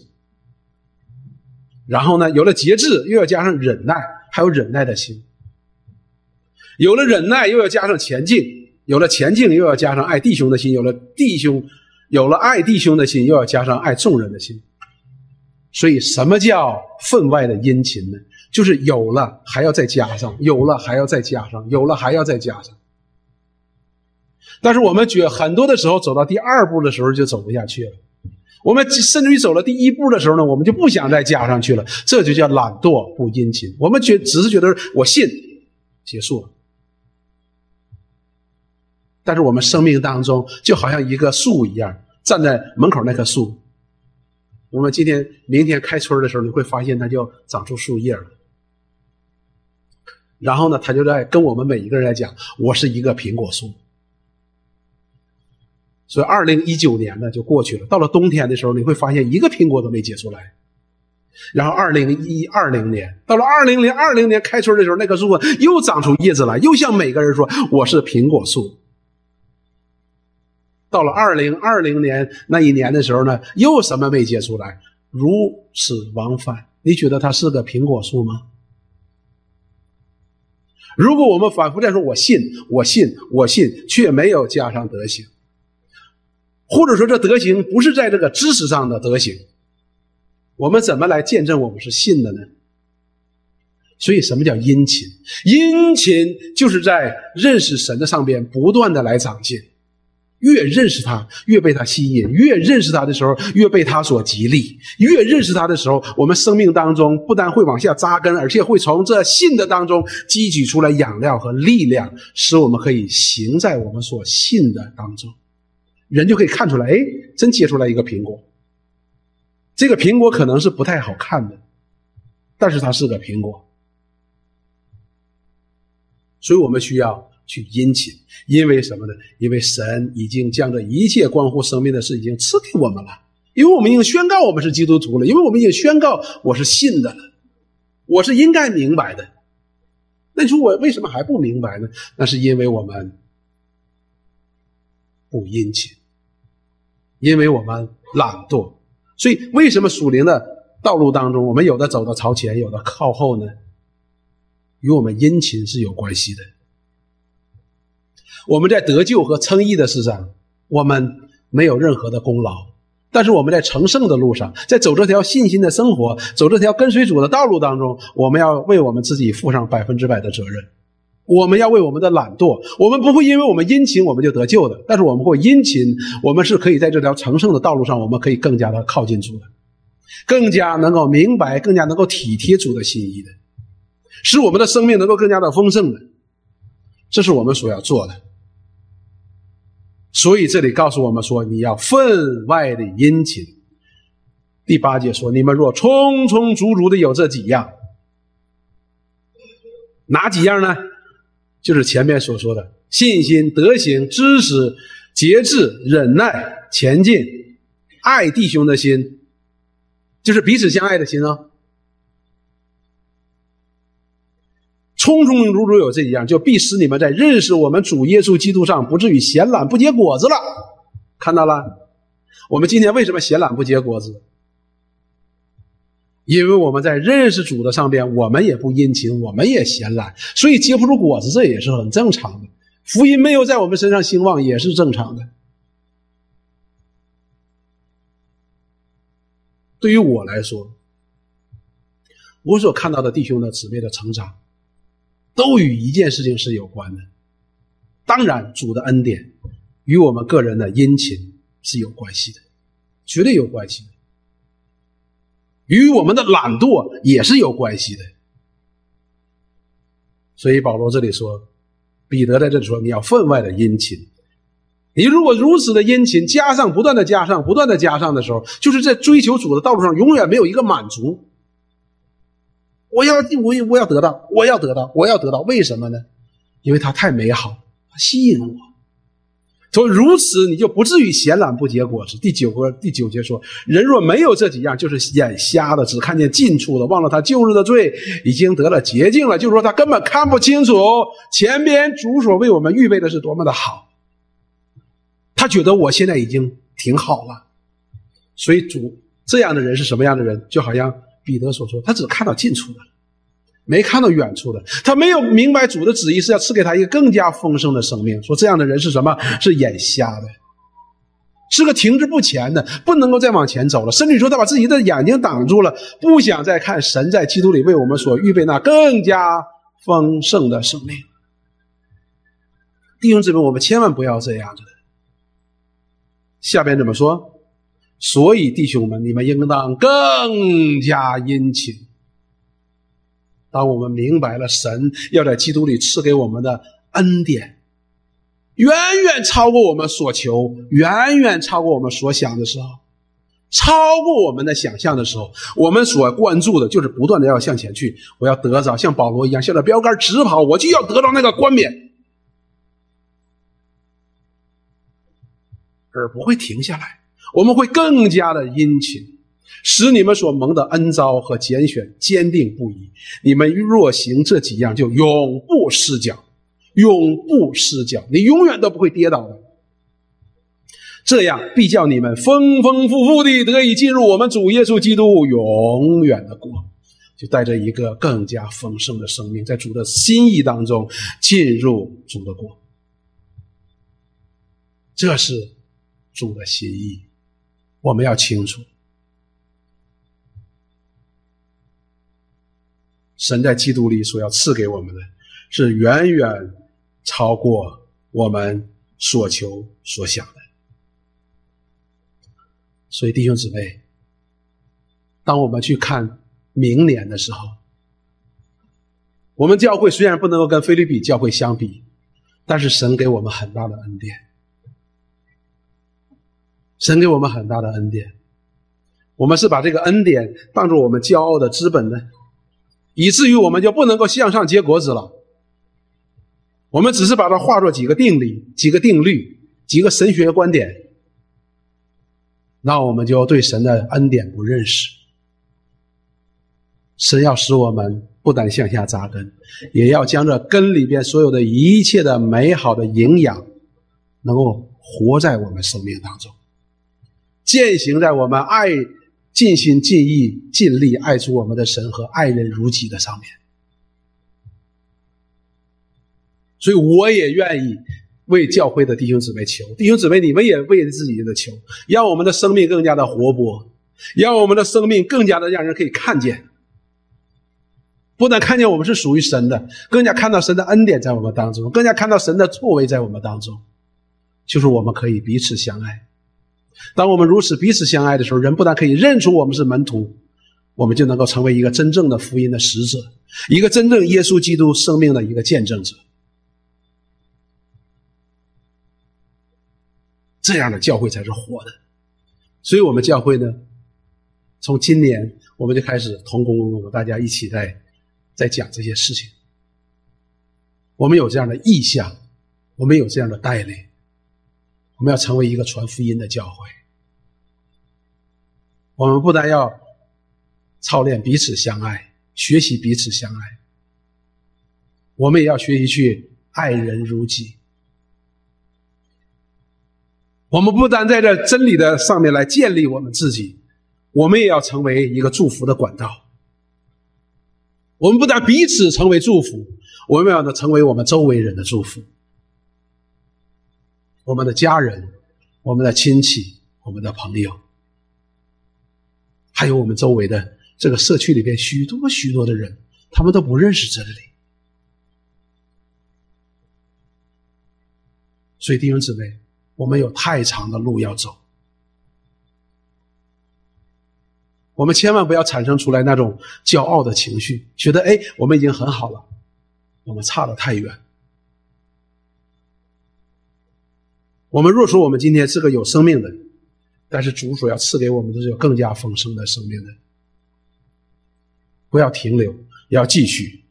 然后呢，有了节制，又要加上忍耐，还有忍耐的心。有了忍耐，又要加上前进；有了前进，又要加上爱弟兄的心；有了弟兄，有了爱弟兄的心，又要加上爱众人的心。所以，什么叫分外的殷勤呢？就是有了还要再加上，有了还要再加上，有了还要再加上。但是我们觉得很多的时候走到第二步的时候就走不下去了，我们甚至于走了第一步的时候呢，我们就不想再加上去了，这就叫懒惰不殷勤。我们觉只是觉得我信，结束了。但是我们生命当中就好像一个树一样，站在门口那棵树，我们今天明天开春的时候，你会发现它就长出树叶了。然后呢，他就在跟我们每一个人来讲，我是一个苹果树。所以二零一九年呢就过去了，到了冬天的时候，你会发现一个苹果都没结出来。然后二零二零年，到了二零二零年开春的时候，那棵树又长出叶子来，又向每个人说我是苹果树。到了二零二零年那一年的时候呢，又什么没结出来，如此往返。你觉得它是个苹果树吗？如果我们反复在说我信我信我信，却没有加上德行，或者说这德行不是在这个知识上的德行，我们怎么来见证我们是信的呢？所以什么叫殷勤？殷勤就是在认识神的上边不断的来长进，越认识他越被他吸引，越认识他的时候越被他所激励，越认识他的时候，我们生命当中不但会往下扎根，而且会从这信的当中汲取出来养料和力量，使我们可以行在我们所信的当中。人就可以看出来，哎，真结出来一个苹果。这个苹果可能是不太好看的，但是它是个苹果。所以我们需要去殷勤，因为什么呢？因为神已经将这一切关乎生命的事已经赐给我们了，因为我们已经宣告我们是基督徒了，因为我们已经宣告我是信的了，我是应该明白的。那你说我为什么还不明白呢？那是因为我们不殷勤，因为我们懒惰。所以为什么属灵的道路当中，我们有的走到朝前，有的靠后呢？与我们殷勤是有关系的。我们在得救和称义的事上，我们没有任何的功劳，但是我们在成圣的路上，在走这条信心的生活，走这条跟随主的道路当中，我们要为我们自己负上百分之百的责任。我们要为我们的懒惰，我们不会因为我们殷勤我们就得救的，但是我们会殷勤，我们是可以在这条成圣的道路上，我们可以更加的靠近主的，更加能够明白，更加能够体贴主的心意的，使我们的生命能够更加的丰盛的，这是我们所要做的。所以这里告诉我们说，你要分外的殷勤。第八节说，你们若充充足足的有这几样，哪几样呢？就是前面所说的信心、德行、知识、节制、忍耐、前进、爱弟兄的心，就是彼此相爱的心啊。充充足足有这几样，就必使你们在认识我们主耶稣基督上不至于闲懒不结果子了。看到了，我们今天为什么闲懒不结果子？因为我们在认识主的上边，我们也不殷勤，我们也闲懒，所以结不出果子，这也是很正常的。 福音没有在我们身上兴旺也是正常的。对于我来说，我所看到的弟兄的姊妹的成长都与一件事情是有关的，当然主的恩典与我们个人的殷勤是有关系的，绝对有关系的，与我们的懒惰也是有关系的。所以保罗这里说，彼得在这里说，你要分外的殷勤。你如果如此的殷勤，加上不断的加上不断的加上的时候，就是在追求主的道路上永远没有一个满足。我要我我要得到我要得到我要得到为什么呢？因为它太美好，它吸引我。所以如此你就不至于闲懒不结果子。第九个第九节说，人若没有这几样，就是眼瞎的，只看见近处的，忘了他旧日的罪已经得了洁净了。就是说他根本看不清楚前边主所为我们预备的是多么的好，他觉得我现在已经挺好了。所以主这样的人是什么样的人？就好像彼得所说，他只看到近处的，没看到远处的，他没有明白主的旨意是要赐给他一个更加丰盛的生命。说这样的人是什么？是眼瞎的，是个停滞不前的，不能够再往前走了，甚至说他把自己的眼睛挡住了，不想再看神在基督里为我们所预备那更加丰盛的生命。弟兄姊妹，我们千万不要这样子。下边怎么说？所以弟兄们，你们应当更加殷勤。当我们明白了神要在基督里赐给我们的恩典远远超过我们所求，远远超过我们所想的时候，超过我们的想象的时候，我们所关注的就是不断的要向前去，我要得着像保罗一样向着标杆直跑，我就要得到那个冠冕，而不会停下来。我们会更加的殷勤，使你们所蒙的恩召和拣选坚定不移。你们若行这几样，就永不失脚，永不失脚，你永远都不会跌倒的。这样必叫你们丰丰富富地得以进入我们主耶稣基督永远的国，就带着一个更加丰盛的生命，在主的心意当中进入主的国。这是主的心意，我们要清楚。神在基督里所要赐给我们的是远远超过我们所求所想的。所以弟兄姊妹，当我们去看明年的时候，我们教会虽然不能够跟腓立比教会相比，但是神给我们很大的恩典，神给我们很大的恩典。我们是把这个恩典当作我们骄傲的资本呢，以至于我们就不能够向上结果子了。我们只是把它化作几个定理、几个定律、几个神学观点，那我们就对神的恩典不认识。神要使我们不但向下扎根，也要将这根里边所有的一切的美好的营养能够活在我们生命当中，践行在我们爱尽心尽意尽力爱主我们的神和爱人如己的上面。所以我也愿意为教会的弟兄姊妹求，弟兄姊妹你们也为自己的求，让我们的生命更加的活泼，让我们的生命更加的让人可以看见，不但看见我们是属于神的，更加看到神的恩典在我们当中，更加看到神的作为在我们当中，就是我们可以彼此相爱。当我们如此彼此相爱的时候，人不但可以认出我们是门徒，我们就能够成为一个真正的福音的使者，一个真正耶稣基督生命的一个见证者。这样的教会才是活的。所以我们教会呢，从今年我们就开始同工同工，大家一起在在讲这些事情。我们有这样的意向，我们有这样的带领，我们要成为一个传福音的教会。我们不但要操练彼此相爱，学习彼此相爱，我们也要学习去爱人如己。我们不但在这真理的上面来建立我们自己，我们也要成为一个祝福的管道。我们不但彼此成为祝福，我们要成为我们周围人的祝福。 我们的家人、我们的亲戚、我们的朋友，还有我们周围的这个社区里边许多许多的人，他们都不认识真理。所以弟兄姊妹，我们有太长的路要走，我们千万不要产生出来那种骄傲的情绪，觉得哎，我们已经很好了，我们差得太远。我们若说我们今天是个有生命的，但是主所要赐给我们的是有更加丰盛的生命的。不要停留，要继续。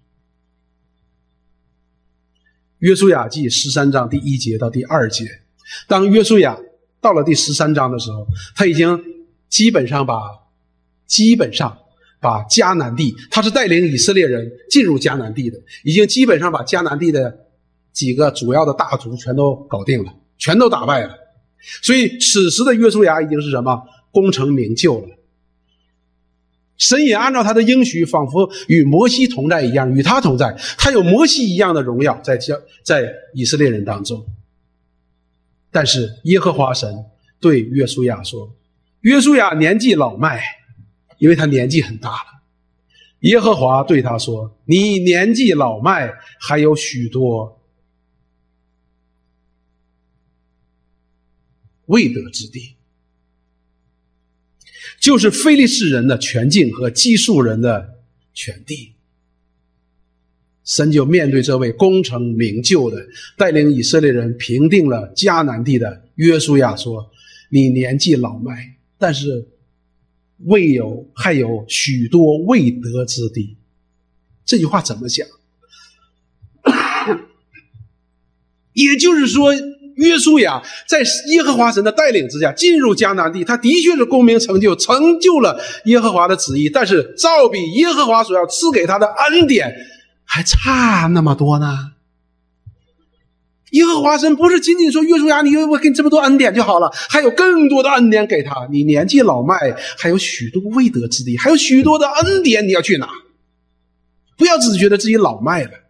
约书亚记十三章第一节到第二节，当约书亚到了第十三章的时候，他已经基本上把基本上把迦南地，他是带领以色列人进入迦南地的，已经基本上把迦南地的几个主要的大族全都搞定了，全都打败了。所以此时的约书亚已经是什么？功成名就了。神也按照他的应许，仿佛与摩西同在一样，与他同在，他有摩西一样的荣耀在在以色列人当中。但是耶和华神对约书亚说，约书亚年纪老迈，因为他年纪很大了。耶和华对他说，你年纪老迈，还有许多未得之地，就是非利士人的全境和基述人的全地。神就面对这位功成名就的带领以色列人平定了迦南地的约书亚说，你年纪老迈，但是未有还有许多未得之地。这句话怎么讲？也就是说，约书亚在耶和华神的带领之下进入迦南地，他的确是功名成就，成就了耶和华的旨意，但是照比耶和华所要赐给他的恩典还差那么多呢。耶和华神不是仅仅说约书亚你我给你这么多恩典就好了，还有更多的恩典给他，你年纪老迈，还有许多未得之地，还有许多的恩典你要去拿，不要只觉得自己老迈了。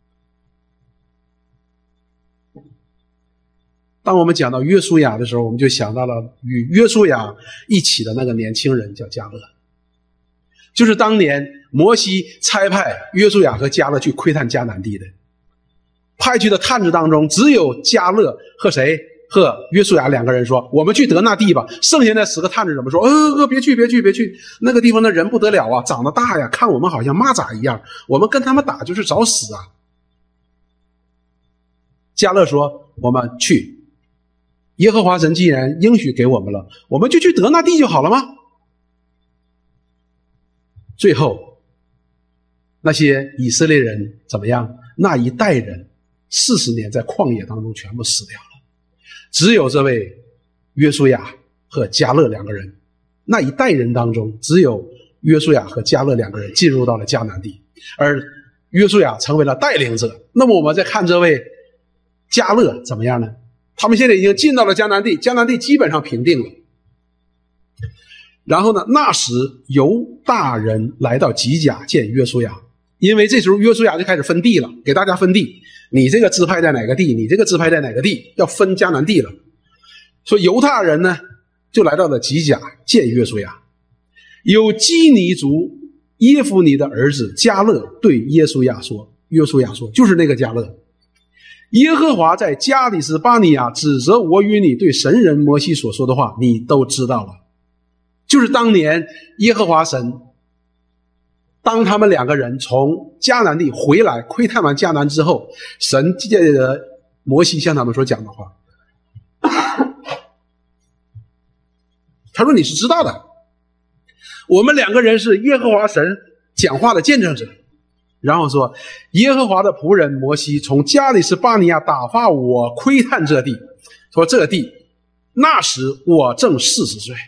当我们讲到约书亚的时候，我们就想到了与约书亚一起的那个年轻人叫迦勒，就是当年摩西差派约书亚和迦勒去窥探迦南地的，派去的探子当中只有迦勒和谁和约书亚两个人说，我们去得那地吧。剩下那十个探子怎么说？呃呃别去别去别去，那个地方的人不得了啊，长得大呀，看我们好像蚂蚱一样，我们跟他们打就是找死啊。迦勒说，我们去，耶和华神既然应许给我们了，我们就去得那地就好了吗？最后那些以色列人怎么样？那一代人四十年在旷野当中全部死掉了，只有这位约书亚和迦勒两个人，那一代人当中只有约书亚和迦勒两个人进入到了迦南地，而约书亚成为了带领者。那么我们再看这位迦勒怎么样呢？他们现在已经进到了迦南地，迦南地基本上平定了。然后呢，那时犹大人来到吉甲见约书亚，因为这时候约书亚就开始分地了，给大家分地，你这个支派在哪个地，你这个支派在哪个地，要分迦南地了。所以犹大人呢就来到了吉甲见约书亚。有基尼族耶孚尼的儿子迦勒对耶书亚说，约书亚说，就是那个迦勒，耶和华在加底斯巴尼亚指责我与你对神人摩西所说的话，你都知道了。就是当年耶和华神当他们两个人从迦南地回来窥探完迦南之后，神借着摩西向他们所讲的话，他说你是知道的，我们两个人是耶和华神讲话的见证者。然后说，耶和华的仆人摩西从加利斯巴尼亚打发我窥探这地，说这个地那时我正四十岁。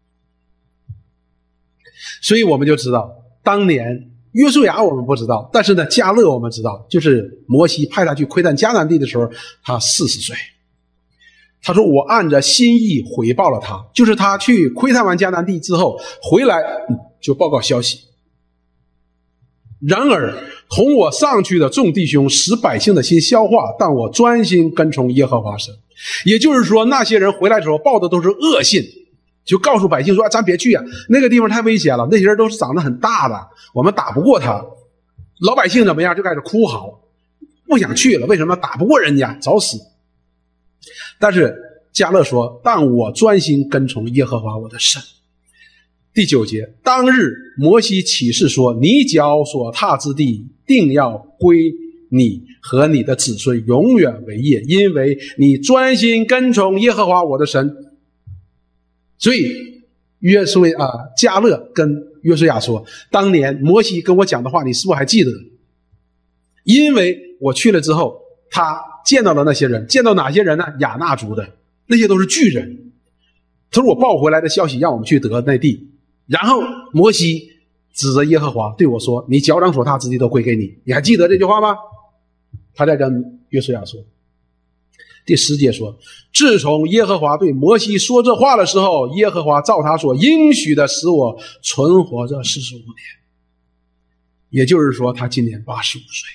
所以我们就知道，当年约书亚我们不知道，但是呢迦勒我们知道，就是摩西派他去窥探迦南地的时候他四十岁。他说我按着心意回报了他，就是他去窥探完迦南地之后回来就报告消息。然而同我上去的众弟兄使百姓的心消化，但我专心跟从耶和华神。 也就是说，那些人回来的时候报的都是恶信，就告诉百姓说：“咱别去啊，那个地方太危险了，那些人都是长得很大的，我们打不过他。”老百姓怎么样？就开始哭嚎，不想去了。为什么？打不过人家，找死。但是迦勒说：“但我专心跟从耶和华我的神。”第九节，当日摩西起誓说：“你脚所踏之地，定要归你和你的子孙永远为业，因为你专心跟从耶和华我的神。”所以约书亚啊，迦勒跟约书亚说：“当年摩西跟我讲的话，你是不是还记得？因为我去了之后，他见到了那些人，见到哪些人呢？亚衲族的，那些都是巨人。他说我报回来的消息，让我们去得那地。然后摩西指着耶和华对我说：你脚掌所踏之地都归给你。你还记得这句话吗？他在跟约书亚说。第十节说：自从耶和华对摩西说这话的时候，耶和华照他所应许的使我存活这四十五年。也就是说，他今年八十五岁。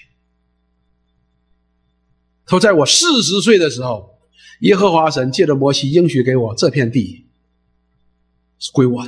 他说在我四十岁的时候，耶和华神借着摩西应许给我这片地是归我的。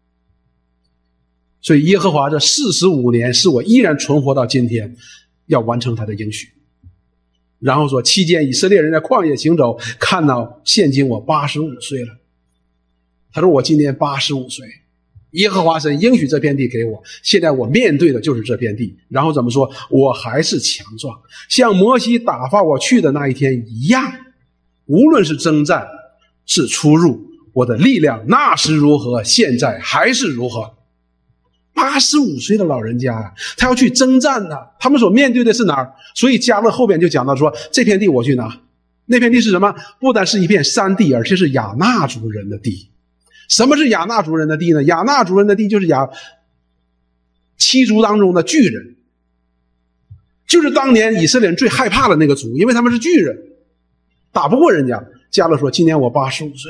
所以耶和华这四十五年是我依然存活到今天，要完成他的应许。然后说期间以色列人在旷野行走，看到现今我八十五岁了。他说我今年八十五岁，耶和华神应许这片地给我，现在我面对的就是这片地。然后怎么说？我还是强壮，像摩西打发我去的那一天一样。无论是征战是出入，我的力量那时如何，现在还是如何。八十五岁的老人家啊，他要去征战呢、啊。他们所面对的是哪儿？所以迦勒后边就讲到说，这片地我去拿。那片地是什么？不单是一片山地，而且是亚衲族人的地。什么是亚衲族人的地呢？亚衲族人的地就是亚七族当中的巨人，就是当年以色列人最害怕的那个族，因为他们是巨人，打不过人家。迦勒说今年我八十五岁，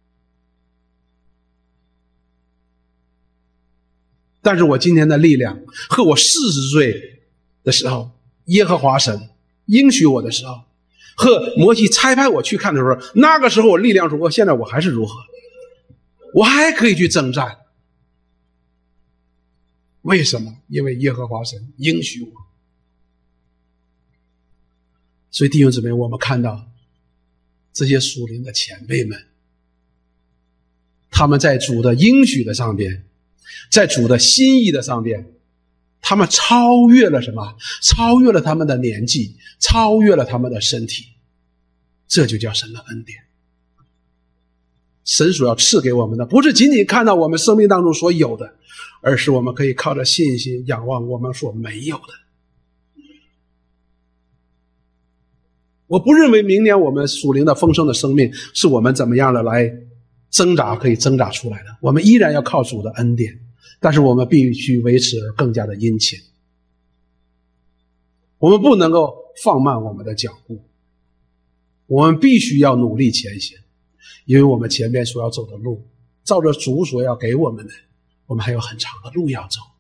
但是我今天的力量和我四十岁的时候耶和华神应许我的时候，和摩西差派我去看的时候，那个时候我力量如何，现在我还是如何，我还可以去征战。为什么？因为耶和华神应许我。所以弟兄姊妹，我们看到这些属灵的前辈们，他们在主的应许的上边，在主的心意的上边，他们超越了什么？超越了他们的年纪，超越了他们的身体。这就叫神的恩典。神所要赐给我们的，不是仅仅看到我们生命当中所有的，而是我们可以靠着信心仰望我们所没有的。我不认为明年我们属灵的丰盛的生命是我们怎么样的来挣扎可以挣扎出来的，我们依然要靠主的恩典，但是我们必须维持而更加的殷勤。我们不能够放慢我们的脚步，我们必须要努力前行，因为我们前面所要走的路，照着主所要给我们的，我们还有很长的路要走。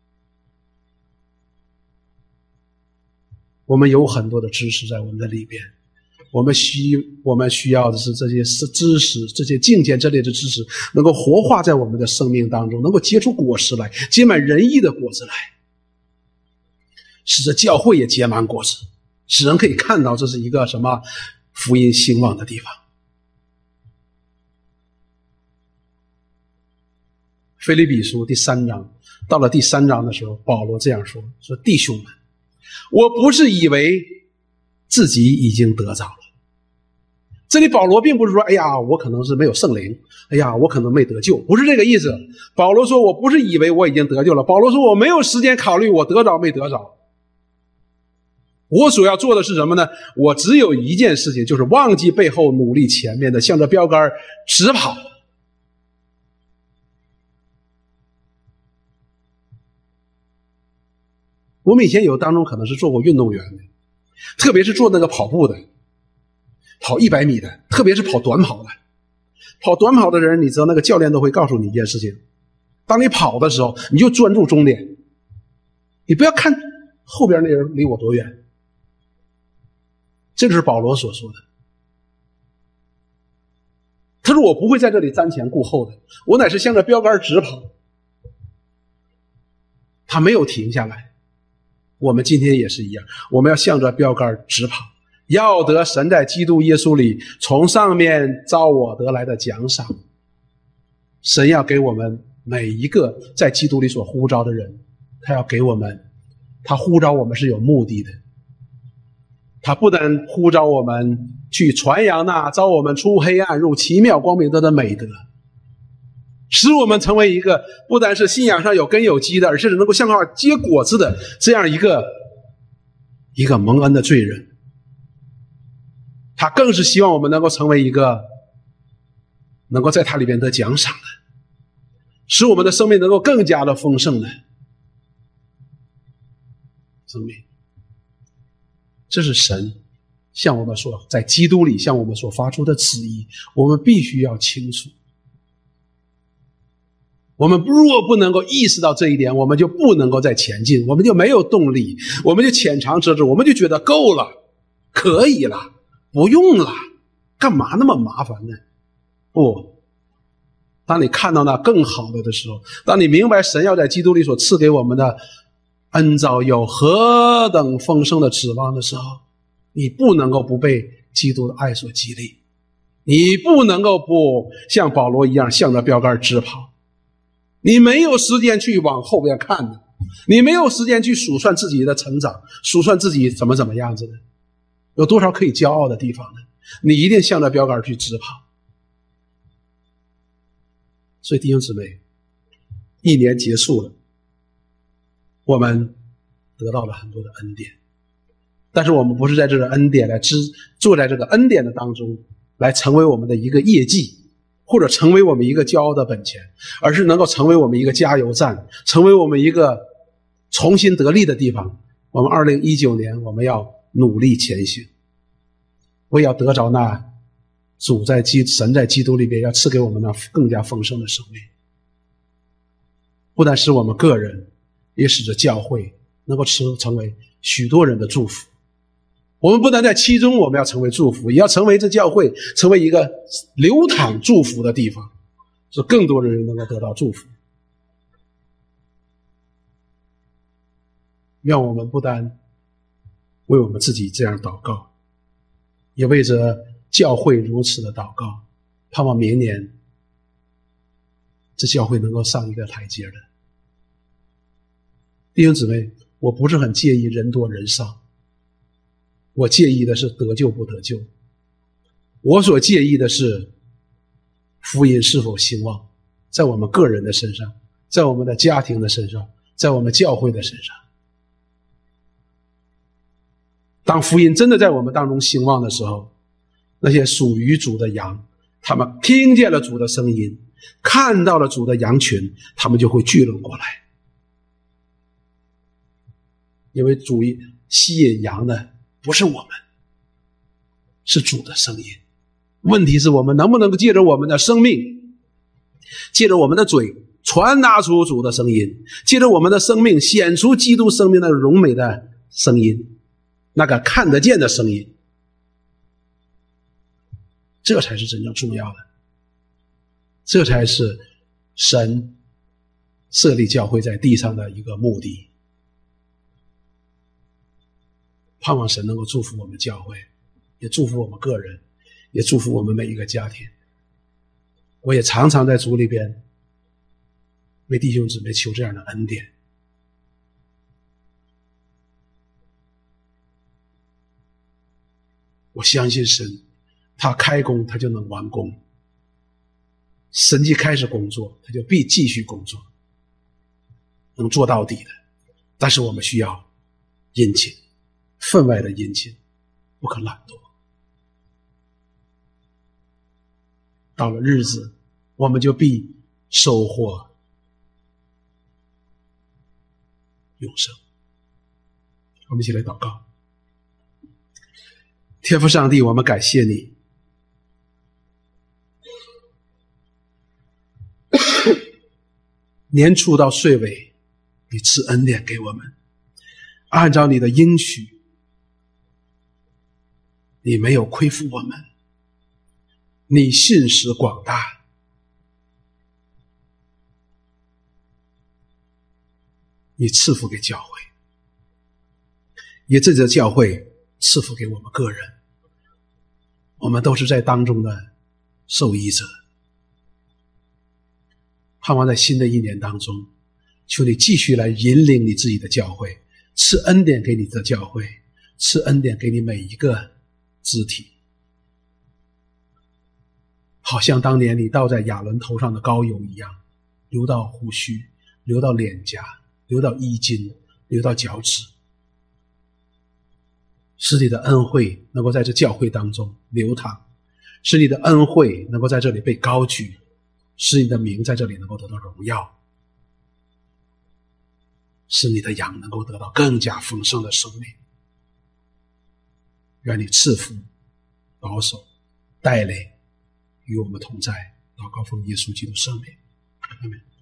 我们有很多的知识在我们的里边，我们需我们需要的是这些知识，这些境界这类的知识能够活化在我们的生命当中，能够结出果实来，结满仁义的果子来，使得教会也结满果子，使人可以看到这是一个什么福音兴旺的地方。腓立比书第三章，到了第三章的时候，保罗这样说：说弟兄们，我不是以为自己已经得着了。这里保罗并不是说哎呀我可能是没有圣灵，哎呀我可能没得救，不是这个意思。保罗说我不是以为我已经得救了，保罗说我没有时间考虑我得着没得着。我所要做的是什么呢？我只有一件事情，就是忘记背后，努力前面的，向着标杆直跑。我们以前有当中可能是做过运动员的，特别是做那个跑步的，跑一百米的，特别是跑短跑的。跑短跑的人，你知道那个教练都会告诉你一件事情，当你跑的时候，你就专注终点，你不要看后边那人离我多远。这就是保罗所说的， 他说我不会在这里瞻前顾后的，我乃是向着标杆直跑。他没有停下来。我们今天也是一样，我们要向着标杆直跑，要得神在基督耶稣里从上面召我得来的奖赏。神要给我们每一个在基督里所呼召的人，他要给我们，他呼召我们是有目的的。他不但呼召我们去传扬那召我们出黑暗入奇妙光明的美德，使我们成为一个不但是信仰上有根有基的，而是能够向后结果子的这样一个一个蒙恩的罪人。他更是希望我们能够成为一个能够在他里边得奖赏的，使我们的生命能够更加的丰盛的生命。这是神向我们所在基督里向我们所发出的旨意，我们必须要清楚。我们若不能够意识到这一点，我们就不能够再前进，我们就没有动力，我们就浅尝辄止，我们就觉得够了，可以了，不用了，干嘛那么麻烦呢？不，当你看到那更好的的时候，当你明白神要在基督里所赐给我们的恩召有何等丰盛的指望的时候，你不能够不被基督的爱所激励，你不能够不像保罗一样向着标杆直跑。你没有时间去往后边看的，你没有时间去数算自己的成长，数算自己怎么怎么样子的，有多少可以骄傲的地方呢？你一定向着标杆去直跑。所以弟兄姊妹，一年结束了，我们得到了很多的恩典，但是我们不是在这个恩典来知坐在这个恩典的当中来成为我们的一个业绩，或者成为我们一个骄傲的本钱，而是能够成为我们一个加油站，成为我们一个重新得力的地方。我们二零一九年我们要努力前行，我也要得着那主在基神在基督里边要赐给我们那更加丰盛的生命，不但使我们个人，也使得教会能够成为许多人的祝福。我们不但在其中我们要成为祝福，也要成为这教会成为一个流淌祝福的地方，使更多的人能够得到祝福。愿我们不但为我们自己这样祷告，也为着教会如此的祷告，盼望明年这教会能够上一个台阶的。弟兄姊妹，我不是很介意人多人少，我介意的是得救不得救。我所介意的是福音是否兴旺，在我们个人的身上，在我们的家庭的身上，在我们教会的身上。当福音真的在我们当中兴旺的时候，那些属于主的羊，他们听见了主的声音，看到了主的羊群，他们就会聚拢过来。因为主吸引羊的不是我们，是主的声音。问题是我们能不能够借着我们的生命，借着我们的嘴传达出主的声音，借着我们的生命显出基督生命的荣美的声音，那个看得见的声音，这才是真正重要的，这才是神设立教会在地上的一个目的。盼望神能够祝福我们教会，也祝福我们个人，也祝福我们每一个家庭。我也常常在主里边为弟兄姊妹求这样的恩典。我相信神，他开工他就能完工，神既开始工作，他就必继续工作，能做到底的。但是我们需要殷勤，分外的殷勤，不可懒惰。到了日子，我们就必收获永生。我们一起来祷告。天父上帝，我们感谢你，年初到岁尾，你赐恩典给我们，按照你的应许，你没有亏负我们， 你信实广大，你赐福给教会，也这则教会赐福给我们个人，我们都是在当中的受益者。盼望在新的一年当中，求你继续来引领你自己的教会，赐恩典给你的教会，赐恩典给你每一个肢体，好像当年你倒在亚伦头上的膏油一样，流到胡须，流到脸颊，流到衣襟，流到脚趾，使你的恩惠能够在这教会当中流淌，使你的恩惠能够在这里被高举，使你的名在这里能够得到荣耀，使你的羊能够得到更加丰盛的生命。愿你赐福、保守、带领与我们同在，祷告奉耶稣基督圣名，阿们。